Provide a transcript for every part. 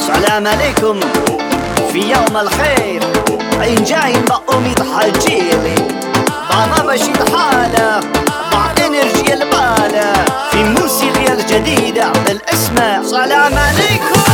سلام عليكم في يوم الخير. عين جاي بقوم يتحجيلي بابا بشيد حاله مع انرجي الباله في موسيقى الجديدة بالاسم سلام عليكم.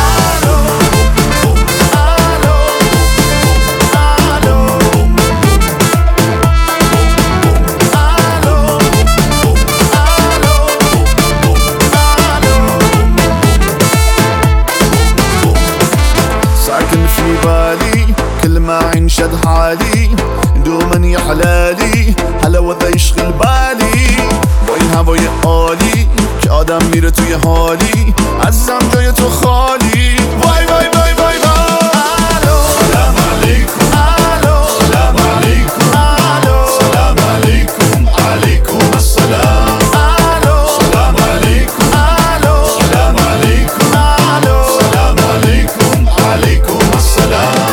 ساكن في بالي كل ما ينشد حالي دوما يحلالي هلا وذا يشغل بالي با این هوای عالی که آدم میره توی حالی عزیزم جای تو خالی وای وای وای وای وای. سلام علیکم سلام علیکم سلام علیکم علیکم السلام. سلام علیکم سلام علیکم سلام علیکم علیکم السلام.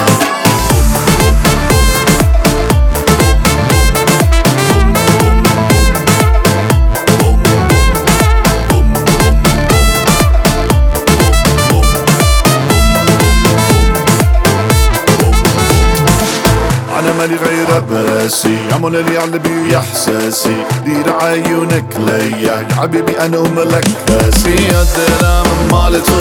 أنا مالي غير براسي عمل اللي على بي إحساسي دير عيونك ليا يا حبيبي أنا وملك راسي الدرام مالت